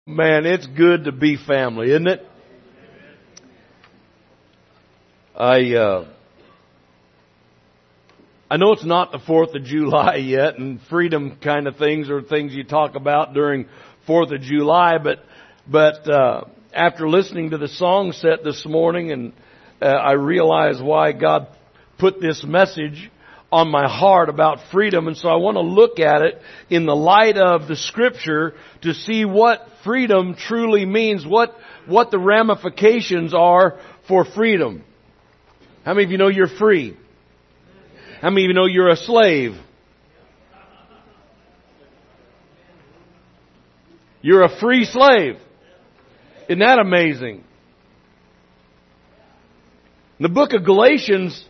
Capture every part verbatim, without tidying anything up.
Man, it's good to be family, isn't it? I uh, I know it's not the fourth of July yet, and freedom kind of things are things you talk about during fourth of July, but but uh, after listening to the song set this morning, and uh, I realize why God put this message on my heart about freedom, and so I want to look at it in the light of the Scripture to see what freedom truly means, what what the ramifications are for freedom. How many of you know you're free? How many of you know you're a slave? You're a free slave. Isn't that amazing? In the book of Galatians,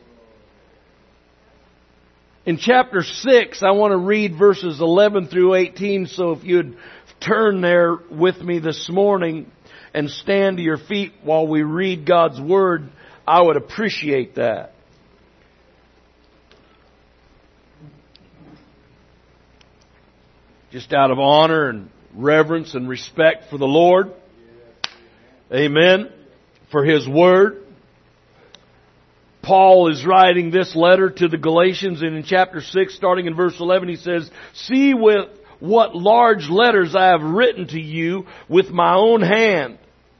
in chapter six, I want to read verses eleven through eighteen, so if you'd turn there with me this morning and stand to your feet while we read God's Word, I would appreciate that. Just out of honor and reverence and respect for the Lord. Amen. For His Word. Paul is writing this letter to the Galatians, and in chapter six, starting in verse eleven, he says, "See with what large letters I have written to you with my own hand.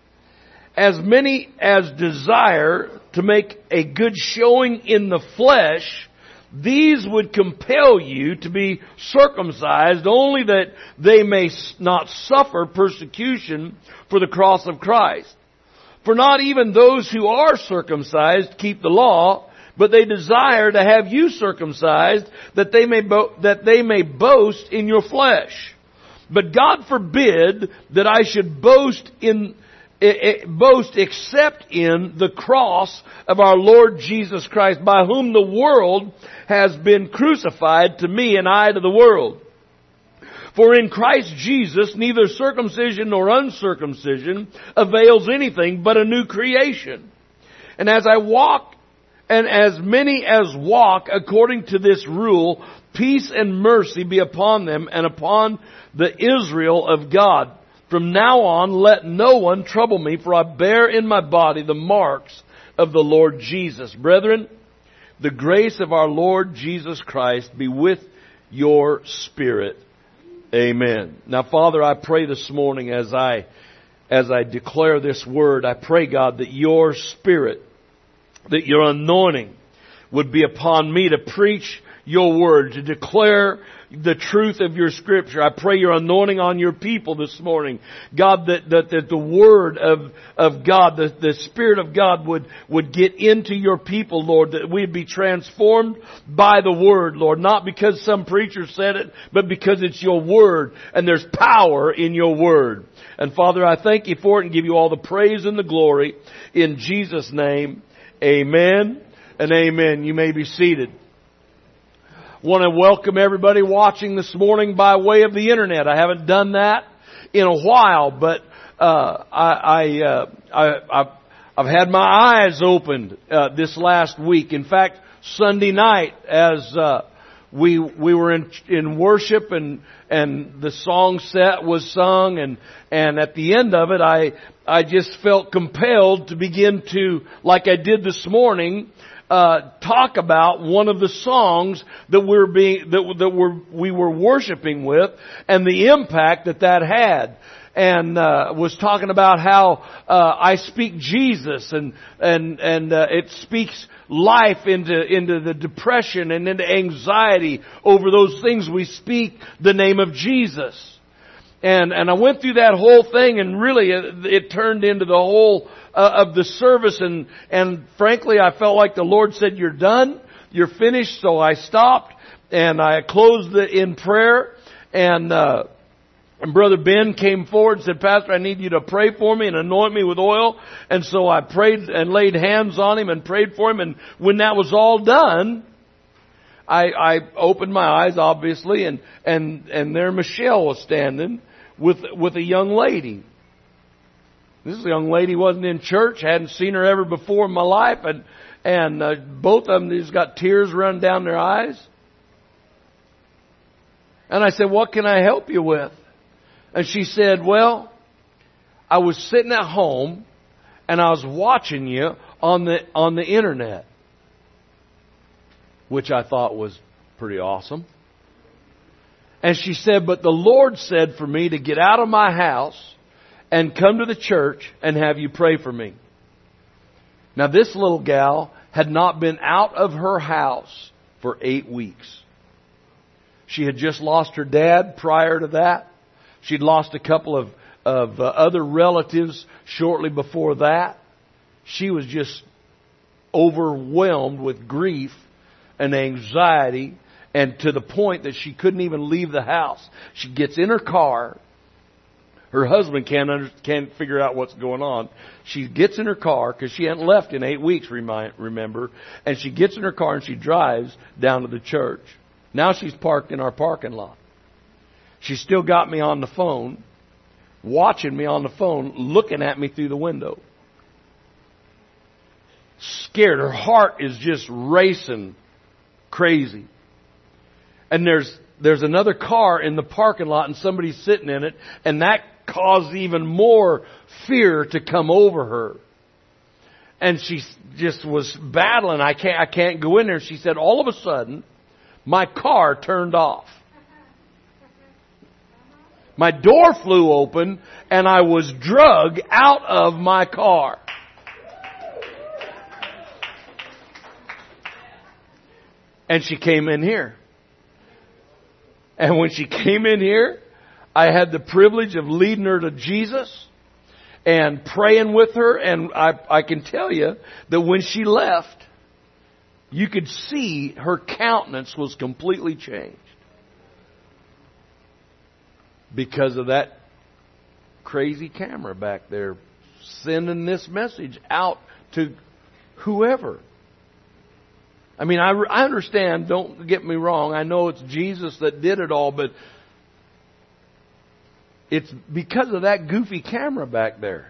As many as desire to make a good showing in the flesh, these would compel you to be circumcised, only that they may not suffer persecution for the cross of Christ. For not even those who are circumcised keep the law, but they desire to have you circumcised, that they may bo- that they may boast in your flesh. But God forbid that I should boast in boast except in the cross of our Lord Jesus Christ, by whom the world has been crucified to me, and I to the world. For in Christ Jesus neither circumcision nor uncircumcision avails anything, but a new creation. And as I walk, and as many as walk according to this rule, peace and mercy be upon them and upon the Israel of God. From now on, let no one trouble me, for I bear in my body the marks of the Lord Jesus. Brethren, the grace of our Lord Jesus Christ be with your spirit. Amen." Now, Father, I pray this morning as I, as I declare this word, I pray, God, that your Spirit, that your anointing would be upon me to preach your word, to declare the truth of your Scripture. I pray your anointing on your people this morning. God, that, that, that the Word of, of God, the, the Spirit of God would, would get into your people, Lord, that we'd be transformed by the Word, Lord. Not because some preacher said it, but because it's your Word, and there's power in your Word. And Father, I thank you for it and give you all the praise and the glory. In Jesus' name, amen and amen. You may be seated. Want to welcome everybody watching this morning by way of the internet. I haven't done that in a while, but uh, I, I, uh, I, I've, I've had my eyes opened uh, this last week. In fact, Sunday night, as uh, we we were in in worship and and the song set was sung, and and at the end of it, I I just felt compelled to begin to, like I did this morning, Uh, talk about one of the songs that we're being that that we're we were worshiping with, and the impact that that had, and uh, was talking about how uh, I speak Jesus, and and and uh, it speaks life into into the depression and into anxiety over those things we speak the name of Jesus, and and I went through that whole thing, and really it, it turned into the whole Uh, of the service, and and frankly, I felt like the Lord said, "You're done, you're finished." So I stopped and I closed the, in prayer, and uh, and Brother Ben came forward and said, "Pastor, I need you to pray for me and anoint me with oil." And so I prayed and laid hands on him and prayed for him. And when that was all done, I, I opened my eyes, obviously, and and and there Michelle was standing with with a young lady. This young lady wasn't in church, hadn't seen her ever before in my life, and and uh, both of them just got tears running down their eyes. And I said, "What can I help you with?" And she said, "Well, I was sitting at home and I was watching you on the on the internet, which I thought was pretty awesome. And she said, but the Lord said for me to get out of my house and come to the church and have you pray for me. Now this little gal had not been out of her house for eight weeks. She had just lost her dad prior to that. She'd lost a couple of, of uh, other relatives shortly before that. She was just overwhelmed with grief and anxiety, and to the point that she couldn't even leave the house. She gets in her car. Her husband can't under, can't figure out what's going on. She gets in her car, because she hadn't left in eight weeks, remind, remember. And she gets in her car and she drives down to the church. Now she's parked in our parking lot. She's still got me on the phone, watching me on the phone, looking at me through the window. Scared. Her heart is just racing crazy. And there's there's another car in the parking lot and somebody's sitting in it, and that caused even more fear to come over her. And she just was battling. I can't I can't go in there. She said all of a sudden my car turned off. My door flew open and I was dragged out of my car. And she came in here. And when she came in here, I had the privilege of leading her to Jesus and praying with her. And I, I can tell you that when she left, you could see her countenance was completely changed. Because of that crazy camera back there sending this message out to whoever. I mean, I, I understand, don't get me wrong. I know it's Jesus that did it all, but it's because of that goofy camera back there.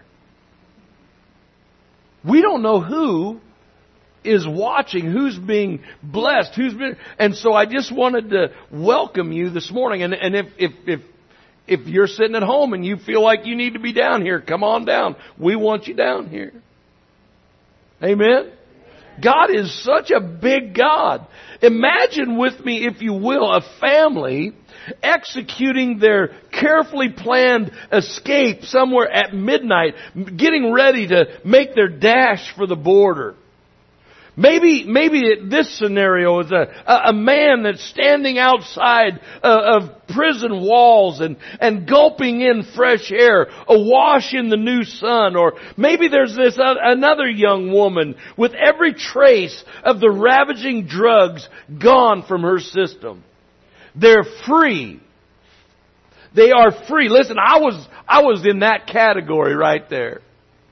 We don't know who is watching, who's being blessed, who's been, and so I just wanted to welcome you this morning. And, and if, if, if, if you're sitting at home and you feel like you need to be down here, come on down. We want you down here. Amen. God is such a big God. Imagine with me, if you will, a family executing their carefully planned escape somewhere at midnight, getting ready to make their dash for the border. Maybe, maybe this scenario is a, a man that's standing outside uh, of prison walls and, and gulping in fresh air, awash in the new sun. Or maybe there's this uh, another young woman with every trace of the ravaging drugs gone from her system. They're free. They are free. Listen, I was, I was in that category right there.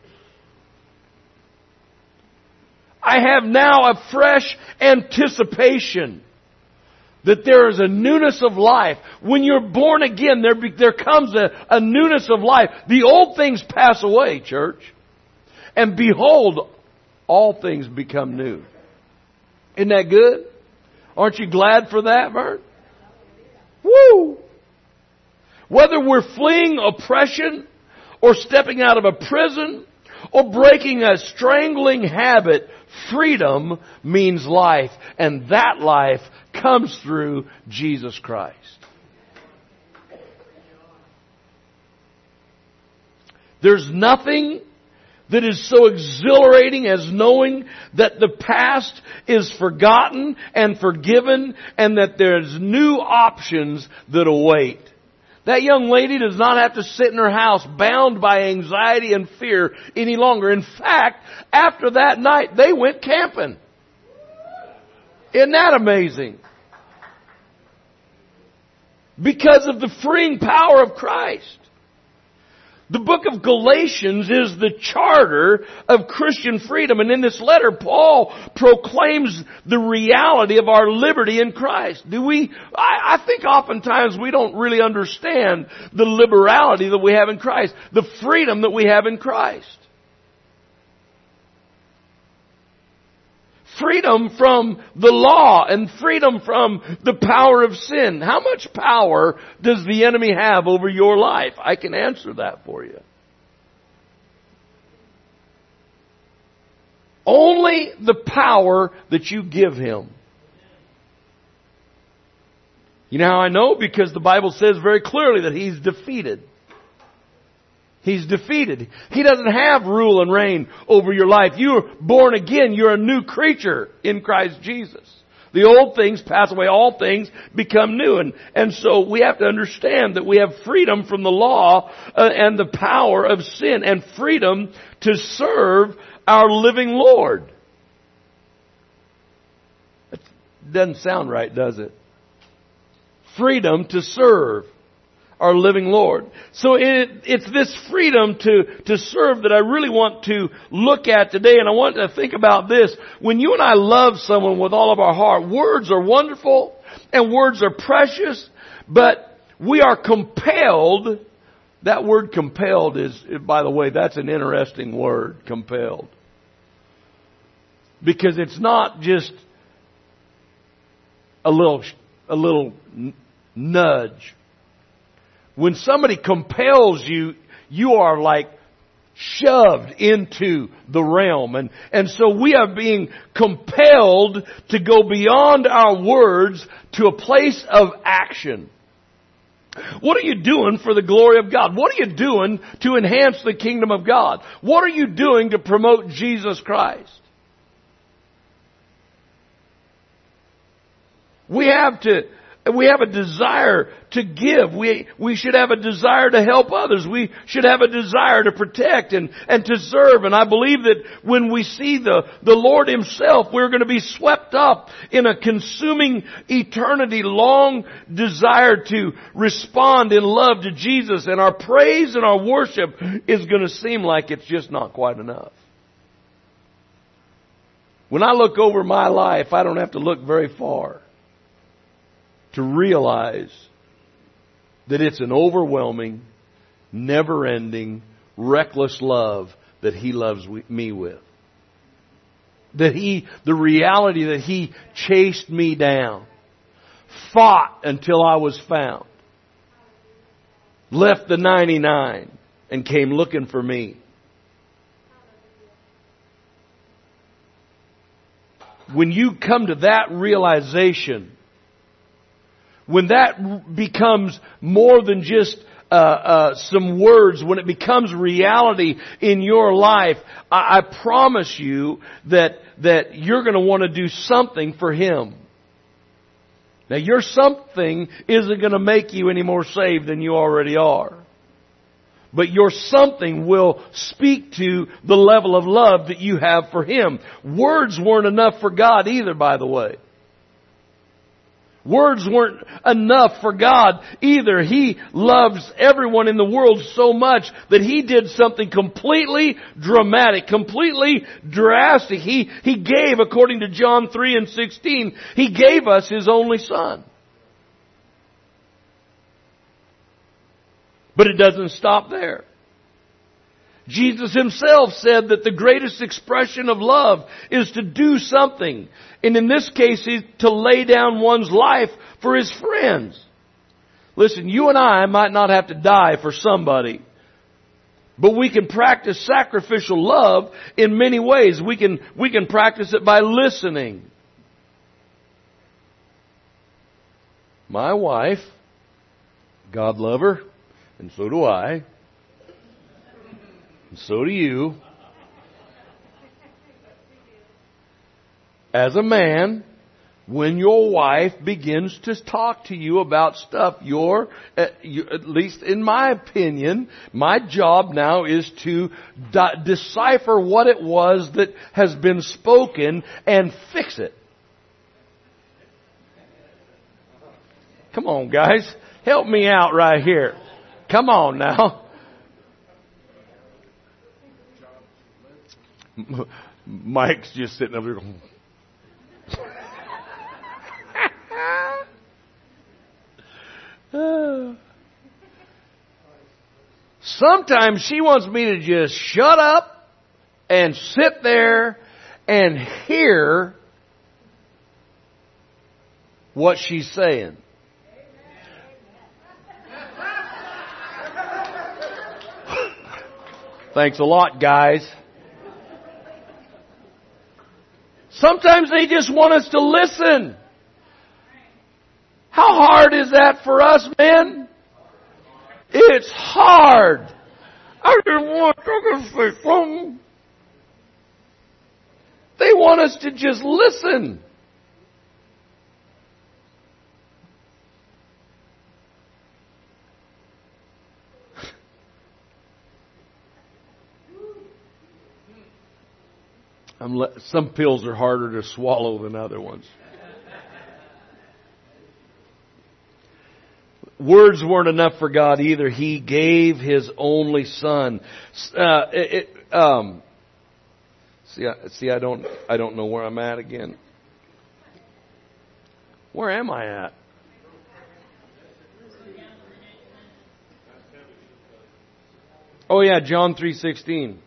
I have now a fresh anticipation that there is a newness of life. When you're born again, there, be, there comes a, a newness of life. The old things pass away, church. And behold, all things become new. Isn't that good? Aren't you glad for that, Vern? Woo! Whether we're fleeing oppression or stepping out of a prison or breaking a strangling habit, freedom means life, and that life comes through Jesus Christ. There's nothing that is so exhilarating as knowing that the past is forgotten and forgiven and that there's new options that await. That young lady does not have to sit in her house bound by anxiety and fear any longer. In fact, after that night, they went camping. Isn't that amazing? Because of the freeing power of Christ. The book of Galatians is the charter of Christian freedom. And in this letter, Paul proclaims the reality of our liberty in Christ. Do we? I, I think oftentimes we don't really understand the liberality that we have in Christ. The freedom that we have in Christ. Freedom from the law and freedom from the power of sin. How much power does the enemy have over your life? I can answer that for you. Only the power that you give Him. You know how I know? Because the Bible says very clearly that He's defeated. He's defeated. He doesn't have rule and reign over your life. You're born again. You're a new creature in Christ Jesus. The old things pass away. All things become new. And, and so we have to understand that we have freedom from the law uh, and the power of sin, and freedom to serve our living Lord. That doesn't sound right, does it? Freedom to serve our living Lord. So it, it's this freedom to, to serve that I really want to look at today. And I want to think about this. When you and I love someone with all of our heart, words are wonderful and words are precious, but we are compelled. That word compelled is, by the way, that's an interesting word, compelled. Because it's not just a little, a little nudge. When somebody compels you, you are like shoved into the realm. And, and so we are being compelled to go beyond our words to a place of action. What are you doing for the glory of God? What are you doing to enhance the kingdom of God? What are you doing to promote Jesus Christ? We have to We have a desire to give. We, we should have a desire to help others. We should have a desire to protect and, and to serve. And I believe that when we see the, the Lord Himself, we're going to be swept up in a consuming eternity long desire to respond in love to Jesus. And our praise and our worship is going to seem like it's just not quite enough. When I look over my life, I don't have to look very far to realize that it's an overwhelming, never-ending, reckless love that He loves me with. That He, the reality that He chased me down, fought until I was found, left the ninety-nine and came looking for me. When you come to that realization, when that becomes more than just uh, uh, some words, when it becomes reality in your life, I, I promise you that that you're going to want to do something for Him. Now, your something isn't going to make you any more saved than you already are. But your something will speak to the level of love that you have for Him. Words weren't enough for God either, by the way. Words weren't enough for God either. He loves everyone in the world so much that He did something completely dramatic, completely drastic. He, He gave, according to John three and sixteen, He gave us His only Son. But it doesn't stop there. Jesus Himself said that the greatest expression of love is to do something. And in this case, is to lay down one's life for his friends. Listen, you and I might not have to die for somebody, but we can practice sacrificial love in many ways. We can, we can practice it by listening. My wife, God love her, and so do I, and so do you. As a man, when your wife begins to talk to you about stuff, your, at least in my opinion, my job now is to de- decipher what it was that has been spoken and fix it. Come on, guys. Help me out right here. Come on now. Mike's just sitting over there going, sometimes she wants me to just shut up and sit there and hear what she's saying. Thanks a lot, guys. Sometimes they just want us to listen. How hard is that for us, men? It's hard. I just want to say something. They want us to just listen. I'm le- some pills are harder to swallow than other ones. Words weren't enough for God either. He gave His only Son. Uh, it, it, um, see, I, see, I don't, I don't know where I'm at again. Where am I at? Oh yeah, John three sixteen.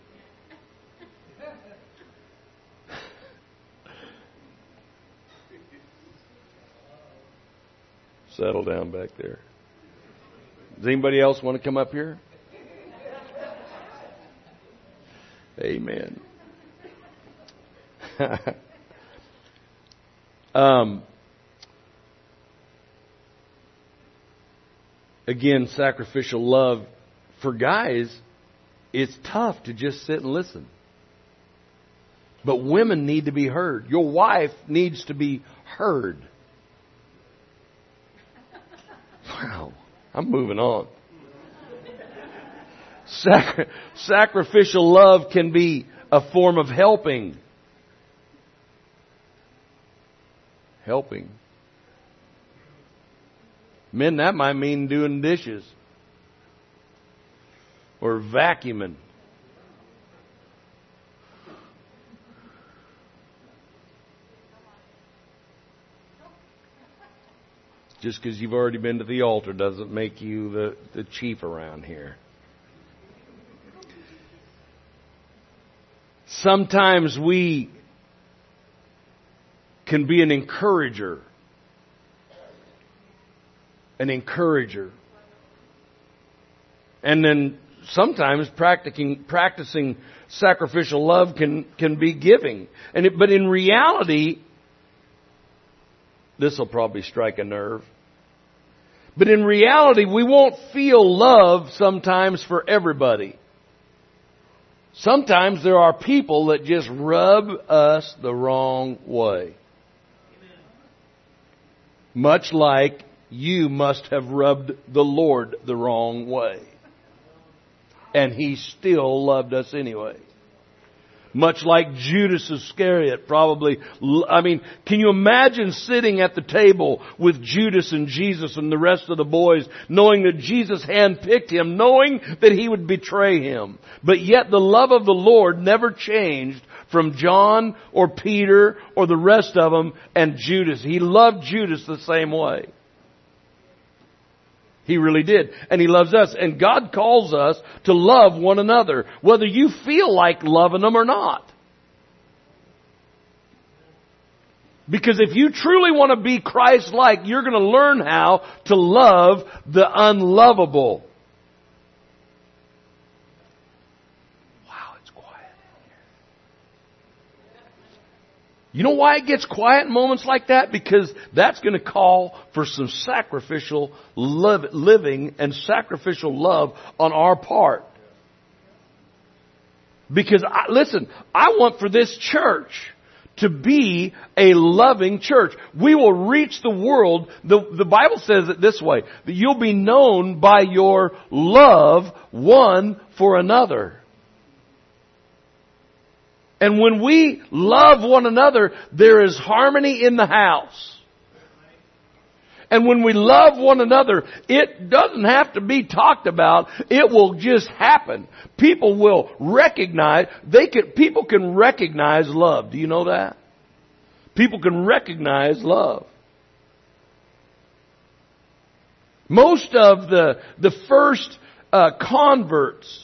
Settle down back there. Does anybody else want to come up here? Amen. um, again, sacrificial love. For guys, it's tough to just sit and listen. But women need to be heard. Your wife needs to be heard. Wow, I'm moving on. Sacri- sacrificial love can be a form of helping. Helping. Men, that might mean doing dishes. Or vacuuming. Just because you've already been to the altar doesn't make you the, the chief around here. Sometimes we can be an encourager. An encourager. And then sometimes practicing practicing sacrificial love can, can be giving. And it, but in reality, this will probably strike a nerve. But in reality, we won't feel love sometimes for everybody. Sometimes there are people that just rub us the wrong way. Much like you must have rubbed the Lord the wrong way. And He still loved us anyway. Much like Judas Iscariot probably. I mean, can you imagine sitting at the table with Judas and Jesus and the rest of the boys, knowing that Jesus handpicked him, knowing that he would betray him. But yet the love of the Lord never changed from John or Peter or the rest of them and Judas. He loved Judas the same way. He really did. And He loves us. And God calls us to love one another, whether you feel like loving them or not. Because if you truly want to be Christ-like, you're going to learn how to love the unlovable. Wow, it's quiet in here. You know why it gets quiet in moments like that? Because that's going to call for some sacrificial love, living and sacrificial love on our part. Because, I, listen, I want for this church to be a loving church. We will reach the world. The, the Bible says it this way, that you'll be known by your love one for another. And when we love one another, there is harmony in the house. And when we love one another, it doesn't have to be talked about. It will just happen. People will recognize, they can, people can recognize love. Do you know that? People can recognize love. Most of the, the first uh, converts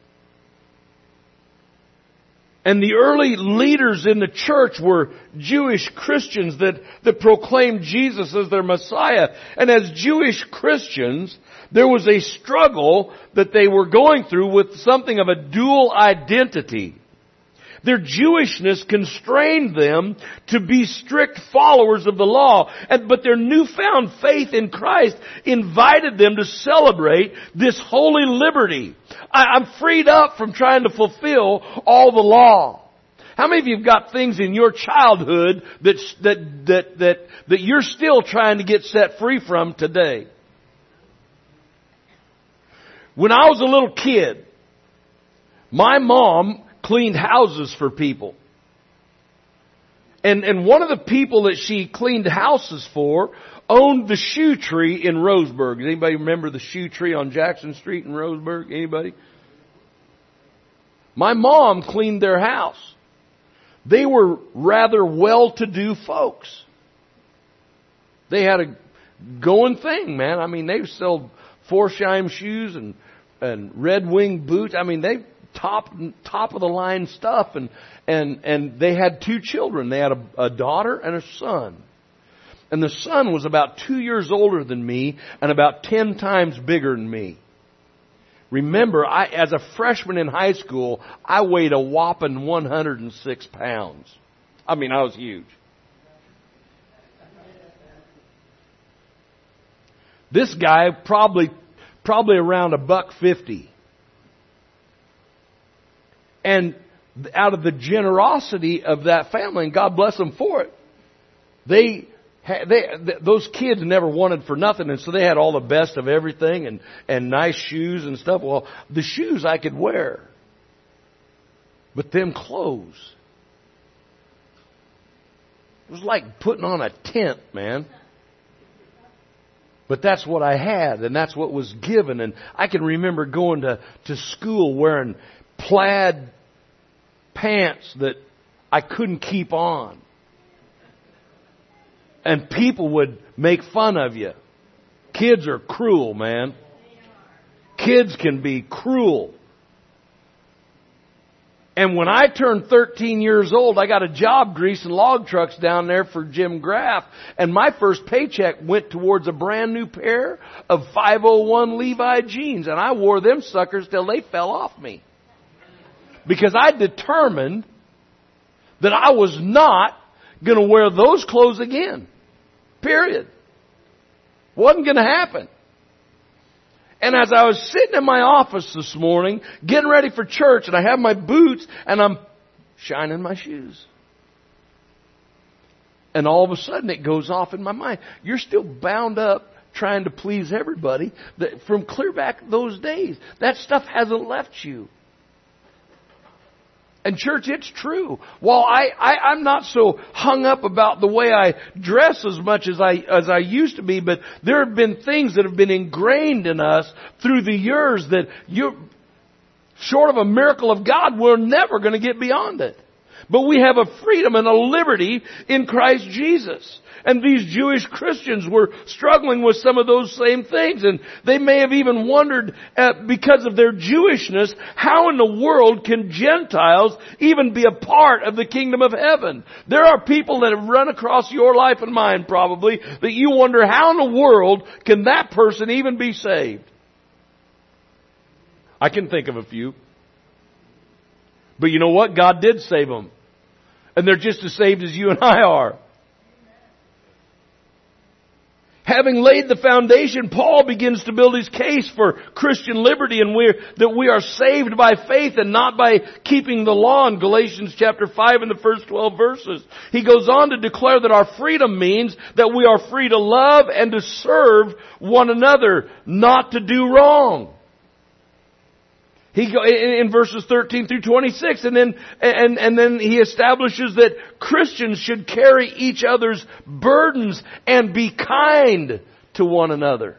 and the early leaders in the church were Jewish Christians that, that proclaimed Jesus as their Messiah. And as Jewish Christians, there was a struggle that they were going through with something of a dual identity. Their Jewishness constrained them to be strict followers of the law. And, but their newfound faith in Christ invited them to celebrate this holy liberty. I, I'm freed up from trying to fulfill all the law. How many of you have got things in your childhood that, that, that, that, that you're still trying to get set free from today? When I was a little kid, my mom cleaned houses for people. And, and one of the people that she cleaned houses for owned the Shoe Tree in Roseburg. Does anybody remember the Shoe Tree on Jackson Street in Roseburg? Anybody? My mom cleaned their house. They were rather well-to-do folks. They had a going thing, man. I mean, they sold Forsheim shoes and, and Red Wing boots. I mean, they top, top of the line stuff. And, and, and they had two children. They had a, a daughter and a son. And the son was about two years older than me and about ten times bigger than me. Remember, I, as a freshman in high school, I weighed a whopping one hundred six pounds. I mean, I was huge. This guy probably, probably around a buck fifty. And out of the generosity of that family, and God bless them for it, they They, those kids never wanted for nothing, and so they had all the best of everything and, and nice shoes and stuff. Well, the shoes I could wear, but them clothes, it was like putting on a tent, man. But that's what I had, and that's what was given. And I can remember going to, to school wearing plaid pants that I couldn't keep on. And people would make fun of you. Kids are cruel, man. Kids can be cruel. And when I turned thirteen years old, I got a job greasing log trucks down there for Jim Graff. And my first paycheck went towards a brand new pair of five oh one Levi jeans. And I wore them suckers till they fell off me. Because I determined that I was not going to wear those clothes again. Period. Wasn't going to happen. And as I was sitting in my office this morning, getting ready for church, and I have my boots, and I'm shining my shoes. And all of a sudden it goes off in my mind. You're still bound up trying to please everybody that from clear back those days. That stuff hasn't left you. And church, it's true. While I, I, I'm not so hung up about the way I dress as much as I, as I used to be, but there have been things that have been ingrained in us through the years that you, short of a miracle of God, we're never going to get beyond it. But we have a freedom and a liberty in Christ Jesus. And these Jewish Christians were struggling with some of those same things. And they may have even wondered, uh, because of their Jewishness, how in the world can Gentiles even be a part of the kingdom of heaven? There are people that have run across your life and mine probably that you wonder, how in the world can that person even be saved? I can think of a few. But you know what? God did save them. And they're just as saved as you and I are. Having laid the foundation, Paul begins to build his case for Christian liberty, and we're, that we are saved by faith and not by keeping the law in Galatians chapter five in the first twelve verses. He goes on to declare that our freedom means that we are free to love and to serve one another, not to do wrong. He go in verses thirteen through twenty-six, and then and and then he establishes that Christians should carry each other's burdens and be kind to one another.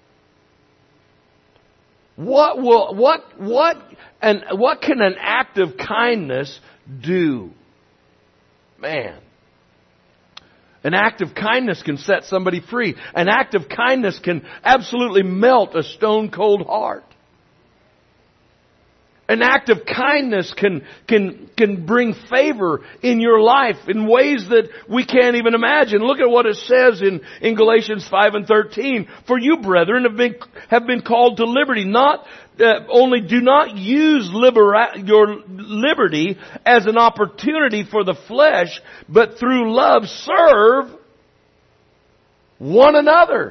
What will what what and what can an act of kindness do? Man. An act of kindness can set somebody free. An act of kindness can absolutely melt a stone cold heart. An act of kindness can, can, can bring favor in your life in ways that we can't even imagine. Look at what it says in, in Galatians five and thirteen. For you, brethren, have been, have been called to liberty. Not, uh, only do not use libera- your liberty as an opportunity for the flesh, but through love serve one another.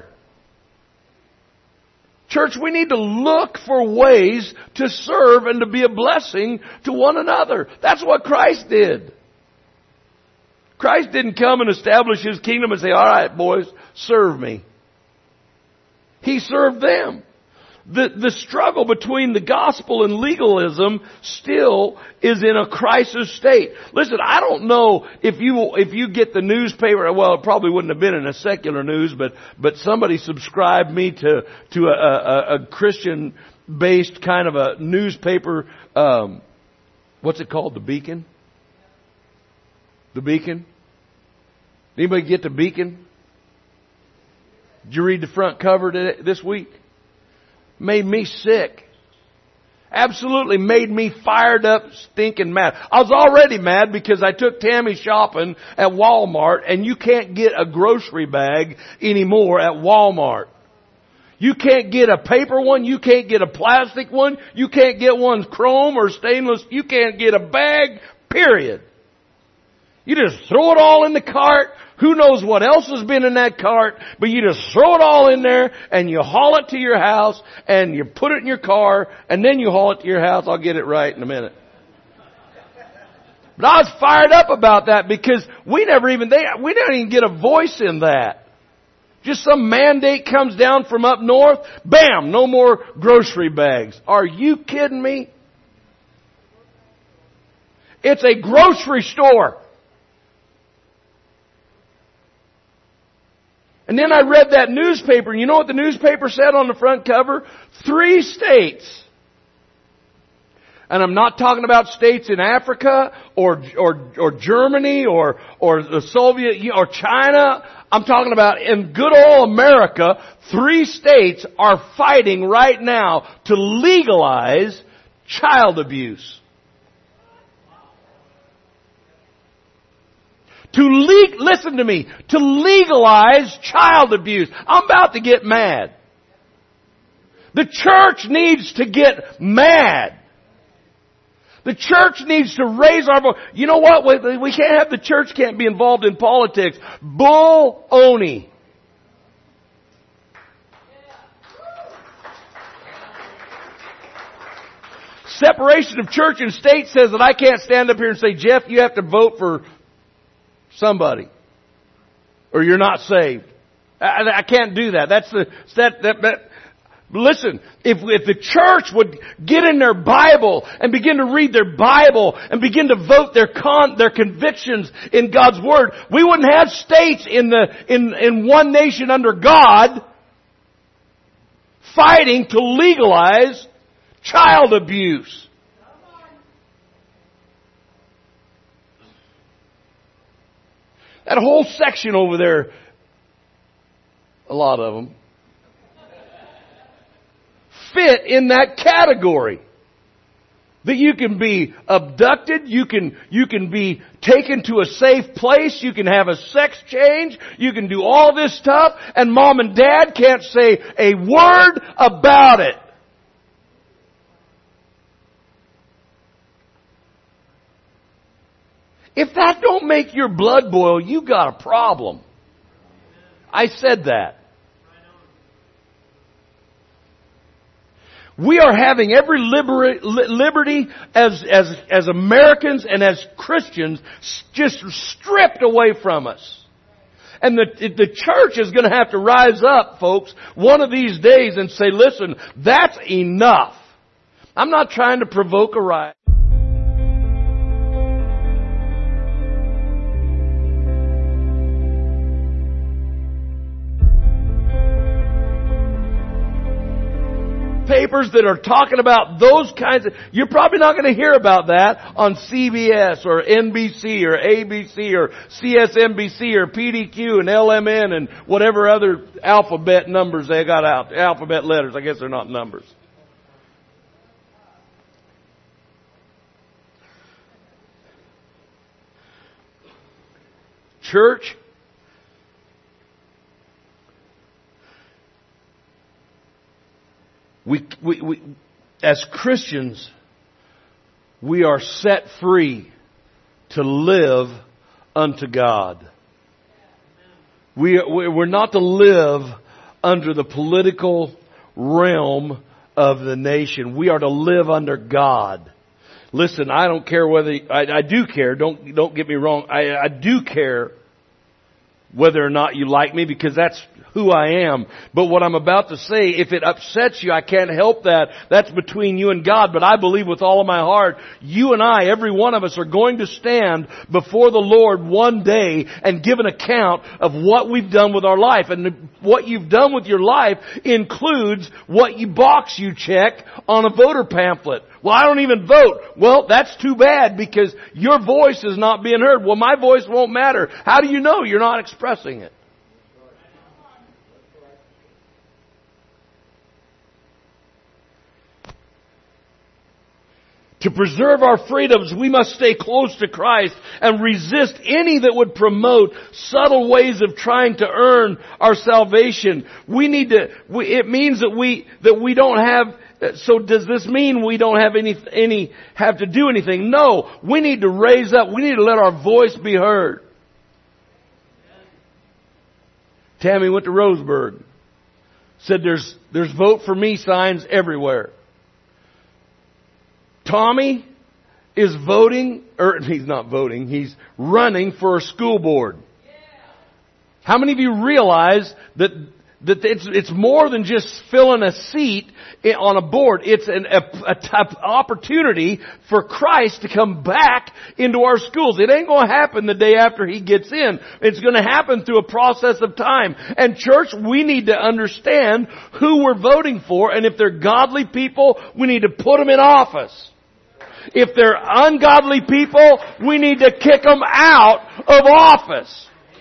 Church, we need to look for ways to serve and to be a blessing to one another. That's what Christ did. Christ didn't come and establish His kingdom and say, all right, boys, serve me. He served them. The, the struggle between the gospel and legalism still is in a crisis state. Listen, I don't know if you, if you get the newspaper, well, it probably wouldn't have been in a secular news, but, but somebody subscribed me to, to a, a, a Christian-based kind of a newspaper, um, what's it called? The Beacon? The Beacon? Anybody get the Beacon? Did you read the front cover today, this week? Made me sick. Absolutely made me fired up, stinking mad. I was already mad because I took Tammy shopping at Walmart, and you can't get a grocery bag anymore at Walmart. You can't get a paper one. You can't get a plastic one. You can't get one chrome or stainless. You can't get a bag, period. You just throw it all in the cart. Who knows what else has been in that cart, but you just throw it all in there and you haul it to your house and you put it in your car and then you haul it to your house. I'll get it right in a minute. But I was fired up about that because we never even, they, we didn't even get a voice in that. Just some mandate comes down from up north. Bam! No more grocery bags. Are you kidding me? It's a grocery store. And then I read that newspaper, and you know what the newspaper said on the front cover? Three states. And I'm not talking about states in Africa or or or Germany or or the Soviet or China. I'm talking about in good old America, three states are fighting right now to legalize child abuse. To le- listen to me, to legalize child abuse. I'm about to get mad. The church needs to get mad. The church needs to raise our voice. You know what? We, we can't have the church can't be involved in politics. Bull-oni. Separation of church and state says that I can't stand up here and say, Jeff, you have to vote for somebody, or you're not saved. I, I can't do that. That's the that, that that. Listen, if if the church would get in their Bible and begin to read their Bible and begin to vote their con their convictions in God's Word, we wouldn't have states in the in in one nation under God fighting to legalize child abuse. That whole section over there, a lot of them, fit in that category. That you can be abducted, you can, you can be taken to a safe place, you can have a sex change, you can do all this stuff, and mom and dad can't say a word about it. If that don't make your blood boil, you got a problem. I said that. We are having every liberty, liberty as, as, as Americans and as Christians just stripped away from us. And the, the church is going to have to rise up, folks, one of these days and say, listen, that's enough. I'm not trying to provoke a riot. Papers that are talking about those kinds of, you're probably not going to hear about that on C B S or N B C or A B C or C S N B C or P D Q and L M N and whatever other alphabet numbers they got out. Alphabet letters. I guess they're not numbers. Church, we, we, we, as Christians, we are set free to live unto God. We, we're not to live under the political realm of the nation. We are to live under God. Listen, I don't care whether, I, I do care, don't, don't get me wrong, I, I do care whether or not you like me, because that's who I am. But what I'm about to say, if it upsets you, I can't help that. That's between you and God. But I believe with all of my heart, you and I, every one of us, are going to stand before the Lord one day and give an account of what we've done with our life. And what you've done with your life includes what you box you check on a voter pamphlet. Well, I don't even vote. Well, that's too bad, because your voice is not being heard. Well, my voice won't matter. How do you know you're not expressing it? To preserve our freedoms, we must stay close to Christ and resist any that would promote subtle ways of trying to earn our salvation. We need to, we, it means that we, that we don't have, so does this mean we don't have any, any, have to do anything? No. We need to raise up. We need to let our voice be heard. Tammy went to Roseburg. Said there's, there's vote for me signs everywhere. Tommy is voting, or he's not voting, he's running for a school board. How many of you realize that that it's it's more than just filling a seat on a board? It's an a, a opportunity for Christ to come back into our schools. It ain't going to happen the day after He gets in. It's going to happen through a process of time. And church, we need to understand who we're voting for, and if they're godly people, we need to put them in office. If they're ungodly people, we need to kick them out of office.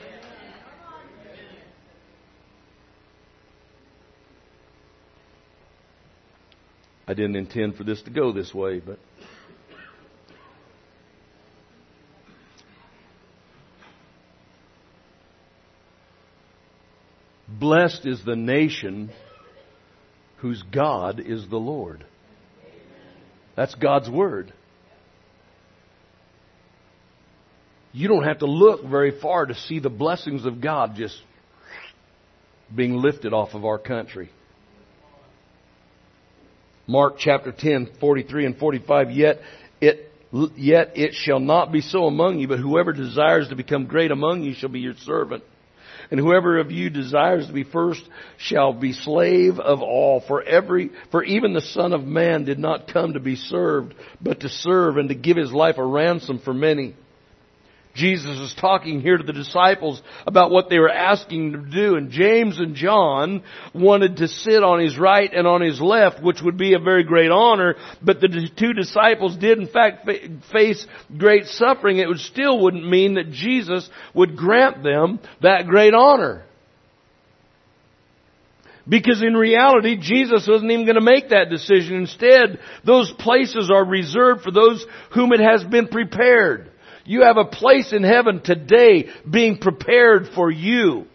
I didn't intend for this to go this way, but blessed is the nation whose God is the Lord. That's God's Word. You don't have to look very far to see the blessings of God just being lifted off of our country. Mark chapter ten, forty-three and forty-five, yet it, yet it shall not be so among you, but whoever desires to become great among you shall be your servant. And whoever of you desires to be first shall be slave of all. For every, for even the Son of Man did not come to be served, but to serve and to give His life a ransom for many. Jesus is talking here to the disciples about what they were asking Him to do. And James and John wanted to sit on His right and on His left, which would be a very great honor. But the two disciples did in fact face great suffering. It would still wouldn't mean that Jesus would grant them that great honor. Because in reality, Jesus wasn't even going to make that decision. Instead, those places are reserved for those whom it has been prepared. You have a place in heaven today being prepared for you.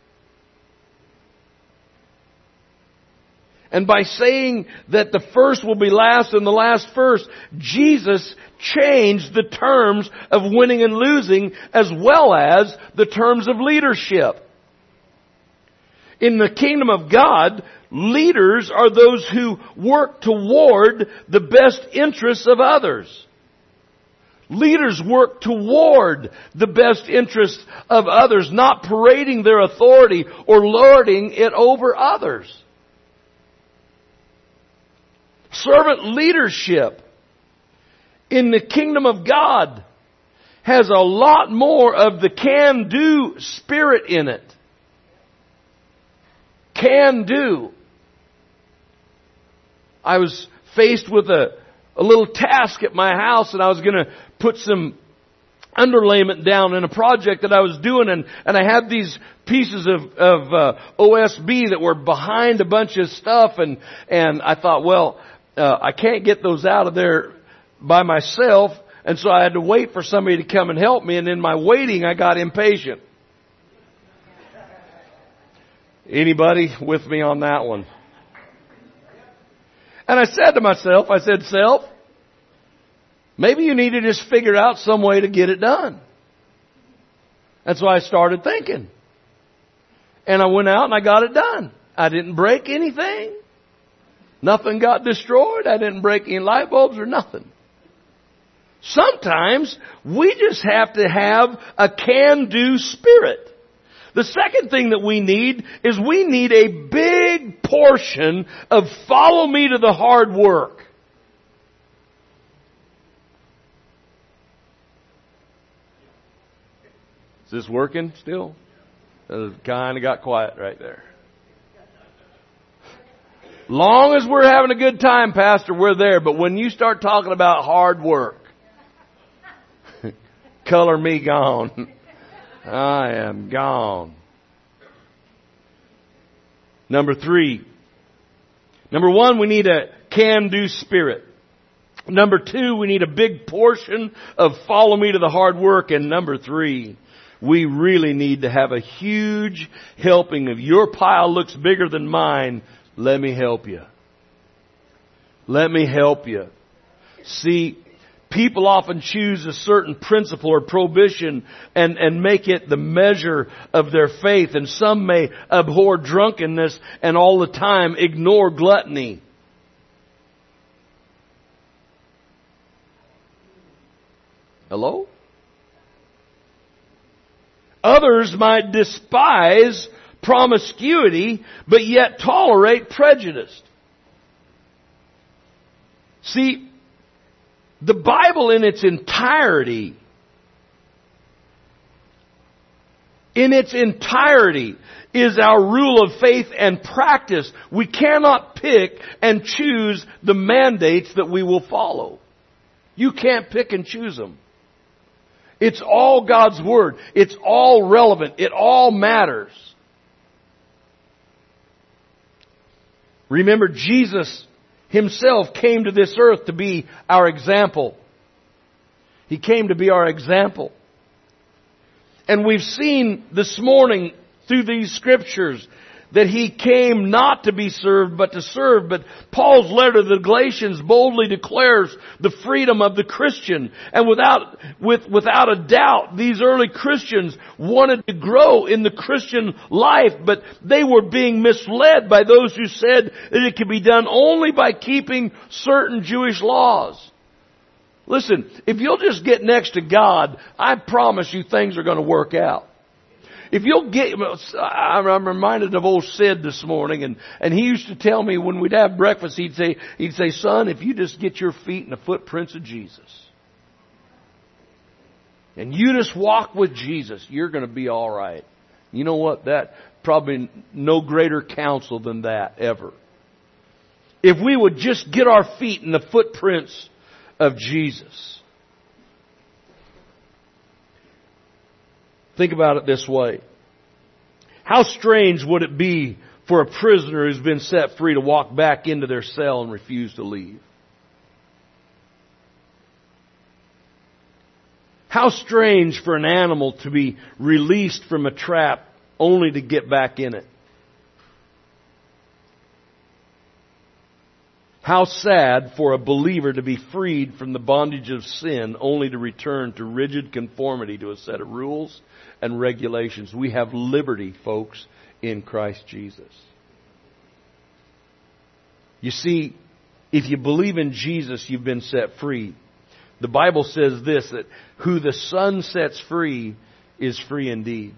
And by saying that the first will be last and the last first, Jesus changed the terms of winning and losing as well as the terms of leadership. In the kingdom of God, leaders are those who work toward the best interests of others. Leaders work toward the best interests of others, not parading their authority or lording it over others. Servant leadership in the kingdom of God has a lot more of the can-do spirit in it. Can do. I was faced with a, a little task at my house, and I was going to put some underlayment down in a project that I was doing, and, and I had these pieces of, of uh, O S B that were behind a bunch of stuff, and, and I thought, well, uh, I can't get those out of there by myself. And so I had to wait for somebody to come and help me, and in my waiting I got impatient. Anybody with me on that one? And I said to myself, I said, self, maybe you need to just figure out some way to get it done. And so I started thinking. And I went out and I got it done. I didn't break anything. Nothing got destroyed. I didn't break any light bulbs or nothing. Sometimes we just have to have a can-do spirit. The second thing that we need is we need a big portion of follow me to the hard work. Is this working still? It kind of got quiet right there. Long as we're having a good time, Pastor, we're there. But when you start talking about hard work, color me gone. I am gone. Number three. Number one, we need a can-do spirit. Number two, we need a big portion of follow me to the hard work. And number three, we really need to have a huge helping of your pile looks bigger than mine. Let me help you. Let me help you. See, people often choose a certain principle or prohibition and, and make it the measure of their faith. And some may abhor drunkenness and all the time ignore gluttony. Hello? Others might despise promiscuity, but yet tolerate prejudice. See, the Bible in its entirety, in its entirety, is our rule of faith and practice. We cannot pick and choose the mandates that we will follow. You can't pick and choose them. It's all God's Word. It's all relevant. It all matters. Remember, Jesus Himself came to this earth to be our example. He came to be our example. And we've seen this morning through these scriptures that He came not to be served but to serve. But Paul's letter to the Galatians boldly declares the freedom of the Christian. And without, with, without a doubt, these early Christians wanted to grow in the Christian life, but they were being misled by those who said that it could be done only by keeping certain Jewish laws. Listen, if you'll just get next to God, I promise you things are going to work out. If you'll get, I'm reminded of old Sid this morning, and, and he used to tell me when we'd have breakfast, he'd say, he'd say, son, if you just get your feet in the footprints of Jesus, and you just walk with Jesus, you're going to be all right. You know what? That probably no greater counsel than that ever. If we would just get our feet in the footprints of Jesus. Think about it this way. How strange would it be for a prisoner who's been set free to walk back into their cell and refuse to leave? How strange for an animal to be released from a trap only to get back in it. How sad for a believer to be freed from the bondage of sin only to return to rigid conformity to a set of rules and regulations. We have liberty, folks, in Christ Jesus. You see, if you believe in Jesus, you've been set free. The Bible says this, that who the Son sets free is free indeed.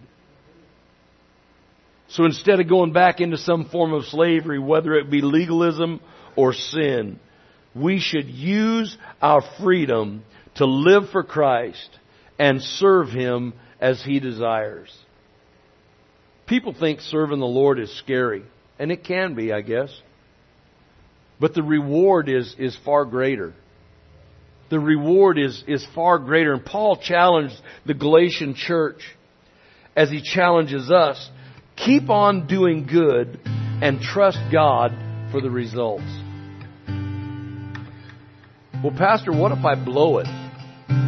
So instead of going back into some form of slavery, whether it be legalism or sin, we should use our freedom to live for Christ and serve Him as He desires. People think serving the Lord is scary, and it can be, I guess. But the reward is, is far greater. The reward is, is far greater. And Paul challenged the Galatian church as he challenges us. Keep on doing good and trust God for the results. Well, Pastor, what if I blow it?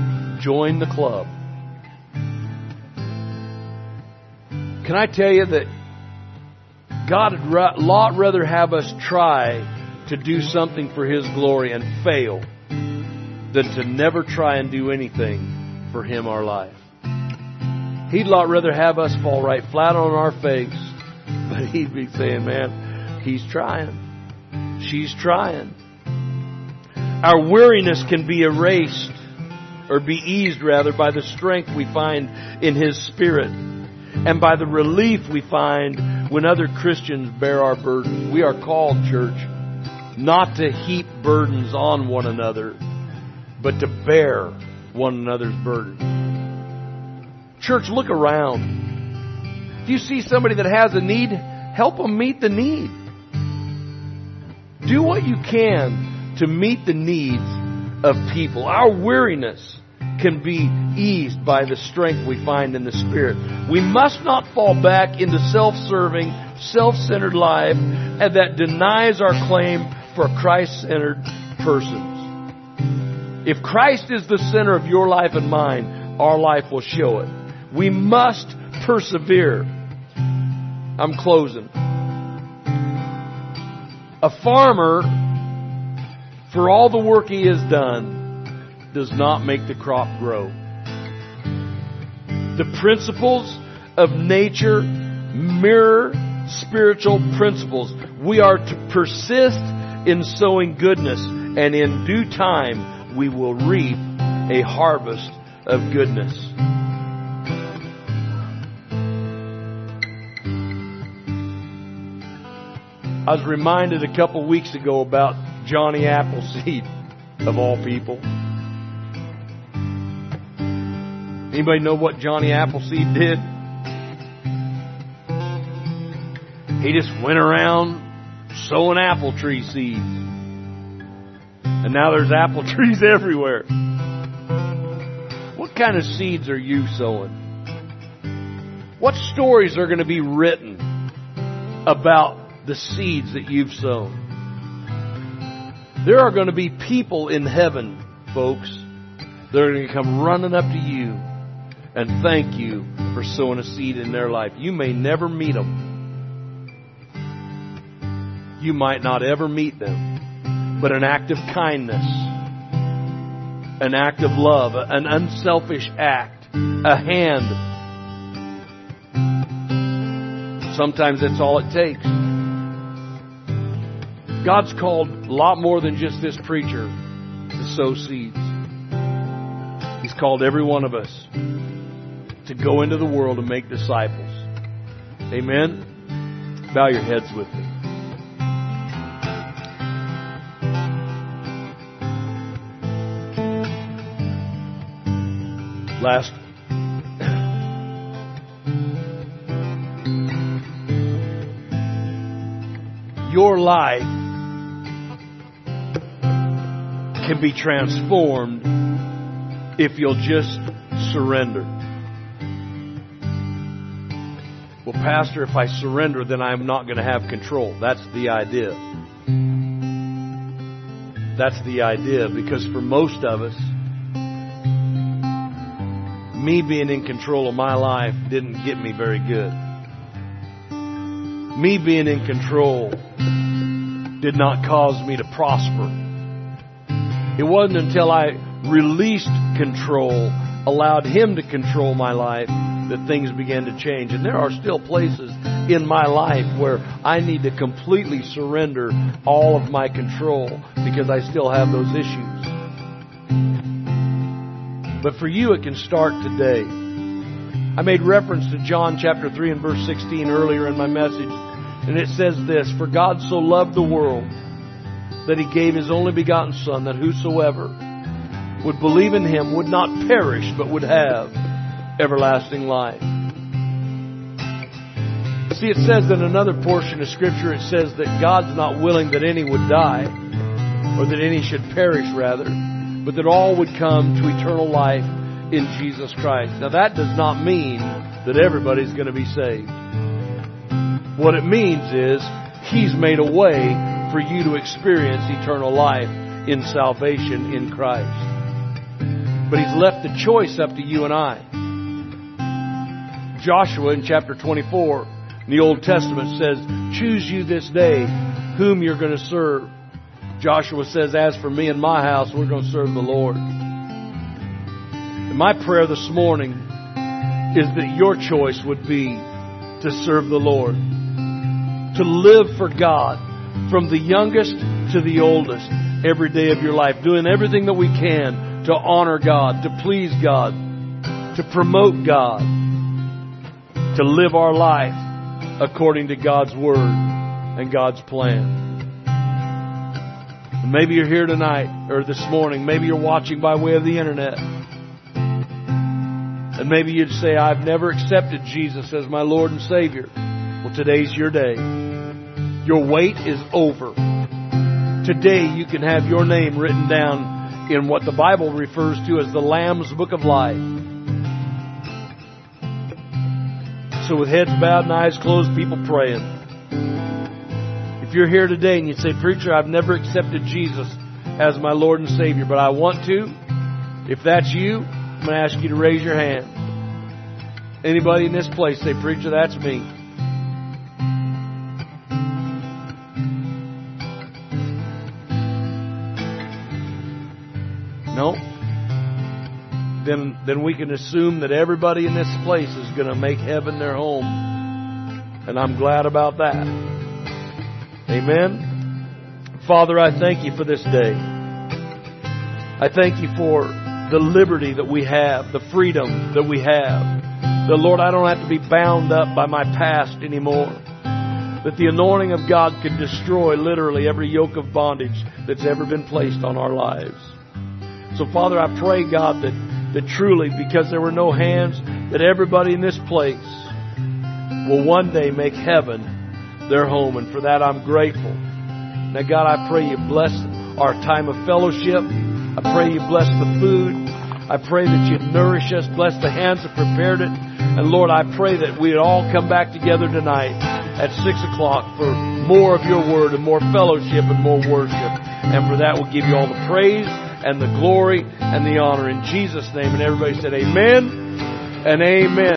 join the club. Can I tell you that God would a lot rather have us try to do something for His glory and fail than to never try and do anything for Him our life. He'd a lot rather have us fall right flat on our face, but He'd be saying, man, he's trying. She's trying. Our weariness can be erased, or be eased rather, by the strength we find in His Spirit, and by the relief we find when other Christians bear our burdens. We are called, church, not to heap burdens on one another, but to bear one another's burdens. Church, look around. If you see somebody that has a need, help them meet the need. Do what you can to meet the needs of people. Our weariness can be eased by the strength we find in the Spirit. We must not fall back into self-serving, self-centered life and that denies our claim for a Christ-centered persons. If Christ is the center of your life and mine, our life will show it. We must persevere. I'm closing. A farmer, for all the work he has done, does not make the crop grow. The principles of nature mirror spiritual principles. We are to persist in sowing goodness, and in due time we will reap a harvest of goodness. I was reminded a couple weeks ago about Johnny Appleseed, of all people. Anybody know what Johnny Appleseed did? He just went around sowing apple tree seeds. And now there's apple trees everywhere. What kind of seeds are you sowing? What stories are going to be written about the seeds that you've sown? There are going to be people in heaven, folks, that are going to come running up to you and thank you for sowing a seed in their life. You may never meet them. You might not ever meet them. But an act of kindness, an act of love, an unselfish act, a hand. Sometimes that's all it takes. God's called a lot more than just this preacher to sow seeds. He's called every one of us to go into the world and make disciples. Amen? Bow your heads with me. Last your life can be transformed if you'll just surrender. Well, Pastor, if I surrender, then I'm not going to have control. That's the idea. That's the idea, because for most of us, me being in control of my life didn't get me very good. Me being in control did not cause me to prosper. It wasn't until I released control, allowed Him to control my life, that things began to change. And there are still places in my life where I need to completely surrender all of my control because I still have those issues. But for you, it can start today. I made reference to John chapter three and verse sixteen earlier in my message. And it says this: For God so loved the world that He gave His only begotten Son, that whosoever would believe in Him would not perish, but would have everlasting life. See, it says in another portion of Scripture, it says that God's not willing that any would die, or that any should perish rather, but that all would come to eternal life in Jesus Christ. Now that does not mean that everybody's going to be saved. What it means is He's made a way for you to experience eternal life in salvation in Christ. But He's left the choice up to you and I. Joshua in chapter twenty-four in the Old Testament says, choose you this day whom you're going to serve. Joshua says, as for me and my house, we're going to serve the Lord. And my prayer this morning is that your choice would be to serve the Lord. To live for God from the youngest to the oldest every day of your life. Doing everything that we can to honor God, to please God, to promote God. To live our life according to God's Word and God's plan. And maybe you're here tonight or this morning. Maybe you're watching by way of the internet. And maybe you'd say, I've never accepted Jesus as my Lord and Savior. Well, today's your day. Your wait is over. Today you can have your name written down in what the Bible refers to as the Lamb's Book of Life. So with heads bowed and eyes closed, people praying. If you're here today and you say, preacher, I've never accepted Jesus as my Lord and Savior, but I want to. If that's you, I'm going to ask you to raise your hand. Anybody in this place say, preacher, that's me. No? Then, then we can assume that everybody in this place is going to make heaven their home. And I'm glad about that. Amen. Father, I thank you for this day. I thank you for the liberty that we have, the freedom that we have. That, Lord, I don't have to be bound up by my past anymore. That the anointing of God can destroy literally every yoke of bondage that's ever been placed on our lives. So, Father, I pray, God, that That truly, because there were no hands, that everybody in this place will one day make heaven their home. And for that, I'm grateful. Now, God, I pray you bless our time of fellowship. I pray you bless the food. I pray that you nourish us. Bless the hands that prepared it. And Lord, I pray that we'd all come back together tonight at six o'clock for more of your word and more fellowship and more worship. And for that, we'll give you all the praise and the glory and the honor in Jesus' name. And everybody said amen and amen.